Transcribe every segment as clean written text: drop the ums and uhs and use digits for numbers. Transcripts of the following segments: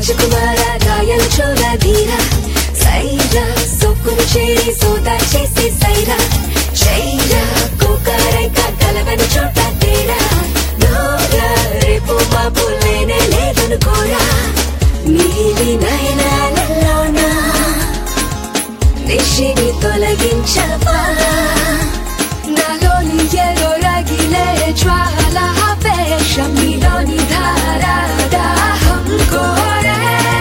రాజకుమార రాయల చోళ ధీర సైరా సొక్కును చేరి సోదా చేసి సైరా చైరా కోకారైక కలవని చోట తేరా నోరా రేపు బాబు లేనే లేదనుకోరా నీలి నయనాలలోనా నిషిని తొలగించవా నాలోని ఎల్లో రగిలే జ్వాల ఆవేశం నీలోని ధారా దాహం కోరే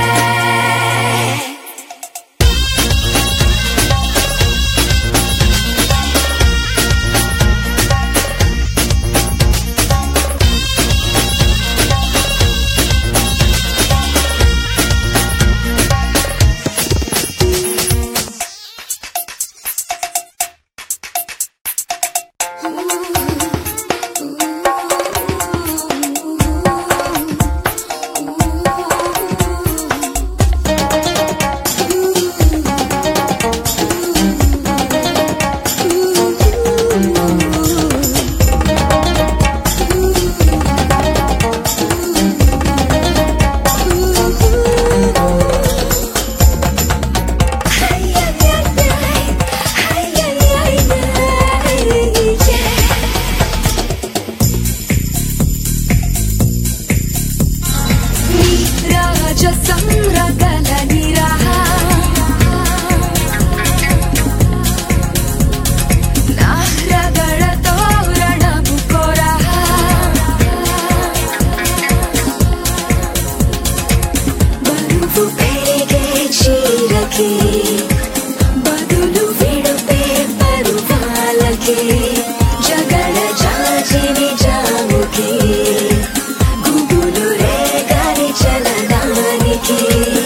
బదులు విడుపే పరువాలకి జగడ జాజిని జాముకి గుబులు రేగారి చలనానికి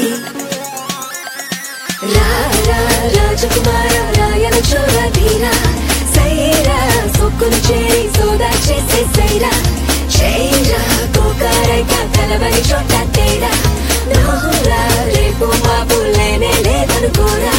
రారా రాజకుమార రాయల చోళ ధీర సైరా సొక్కును చేరి సోదా చేసే సైరా చైరా కోకారైక కలవని చోట తేడా నోరా రేపు బాబు లేనే లేదనుకోరా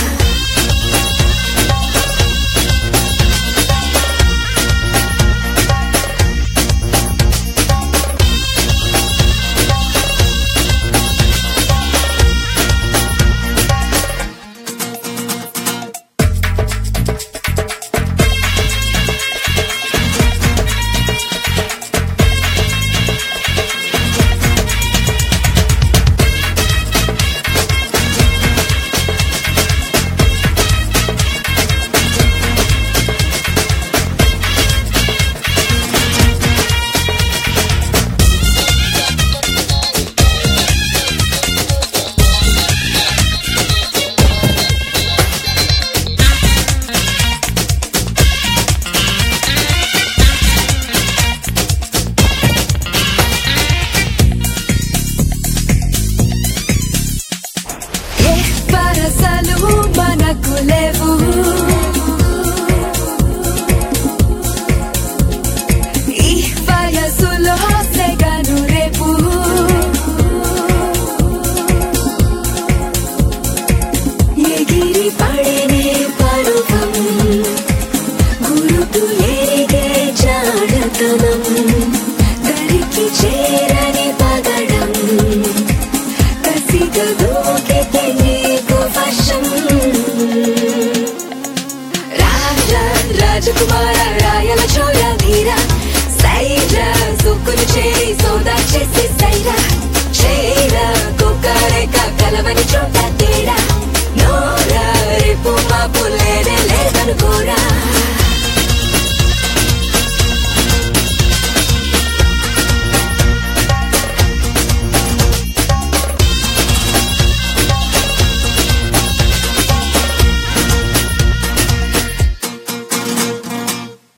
పరసలు మనకు లేవు ఈ వయసులో సెగను రేపు ఎగిరి పడినే పరువం గురుతు ఎరిగే జాడతనం దరికి చేరని పగడం కసిగదు